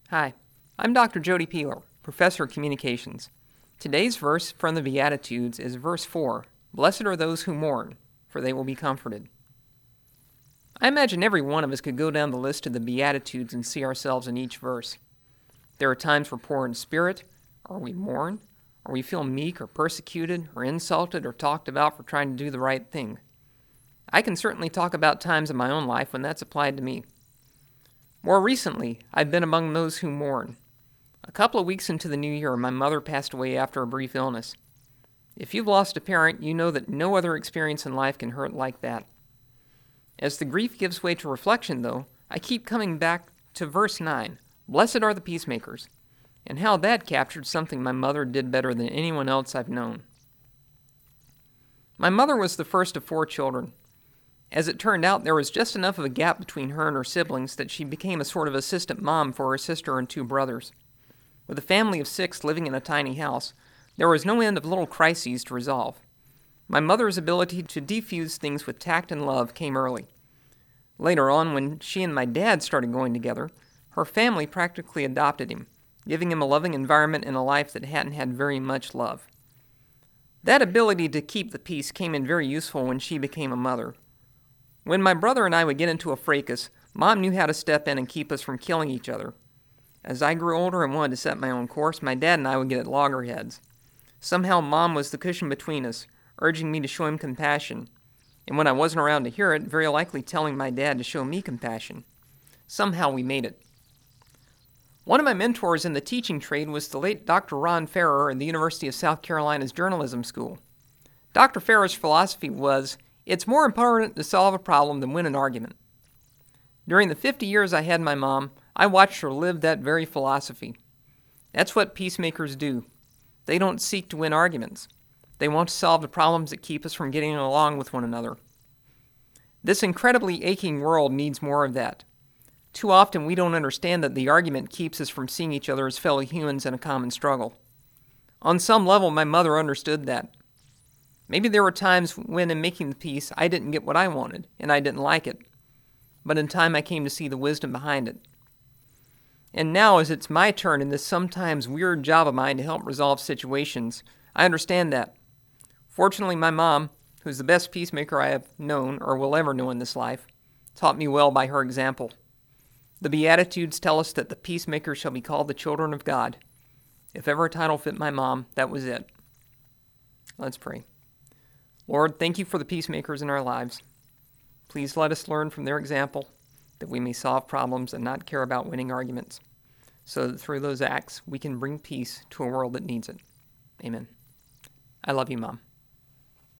Hi, I'm Dr. Jody Peeler, Professor of Communications. Today's verse from the Beatitudes is verse 4. Blessed are those who mourn, for they will be comforted. I imagine every one of us could go down the list of the Beatitudes and see ourselves in each verse. There are times we're poor in spirit, or we mourn, or we feel meek or persecuted or insulted or talked about for trying to do the right thing. I can certainly talk about times in my own life when that's applied to me. More recently, I've been among those who mourn. A couple of weeks into the new year, my mother passed away after a brief illness. If you've lost a parent, you know that no other experience in life can hurt like that. As the grief gives way to reflection, though, I keep coming back to verse 9, Blessed are the peacemakers, and how that captured something my mother did better than anyone else I've known. My mother was the first of 4 children. As it turned out, there was just enough of a gap between her and her siblings that she became a sort of assistant mom for her sister and 2 brothers. With a family of 6 living in a tiny house, there was no end of little crises to resolve. My mother's ability to defuse things with tact and love came early. Later on, when she and my dad started going together, her family practically adopted him, giving him a loving environment and a life that hadn't had very much love. That ability to keep the peace came in very useful when she became a mother. When my brother and I would get into a fracas, Mom knew how to step in and keep us from killing each other. As I grew older and wanted to set my own course, my dad and I would get at loggerheads. Somehow Mom was the cushion between us, urging me to show him compassion, and when I wasn't around to hear it, very likely telling my dad to show me compassion. Somehow we made it. One of my mentors in the teaching trade was the late Dr. Ron Ferrer in the University of South Carolina's Journalism School. Dr. Ferrer's philosophy was, it's more important to solve a problem than win an argument. During the 50 years I had my mom, I watched her live that very philosophy. That's what peacemakers do. They don't seek to win arguments. They want to solve the problems that keep us from getting along with one another. This incredibly aching world needs more of that. Too often we don't understand that the argument keeps us from seeing each other as fellow humans in a common struggle. On some level, my mother understood that. Maybe there were times when, in making the peace, I didn't get what I wanted, and I didn't like it. But in time I came to see the wisdom behind it. And now, as it's my turn in this sometimes weird job of mine to help resolve situations, I understand that. Fortunately, my mom, who's the best peacemaker I have known or will ever know in this life, taught me well by her example. The Beatitudes tell us that the peacemakers shall be called the children of God. If ever a title fit my mom, that was it. Let's pray. Lord, thank you for the peacemakers in our lives. Please let us learn from their example that we may solve problems and not care about winning arguments, so that through those acts we can bring peace to a world that needs it. Amen. I love you, Mom.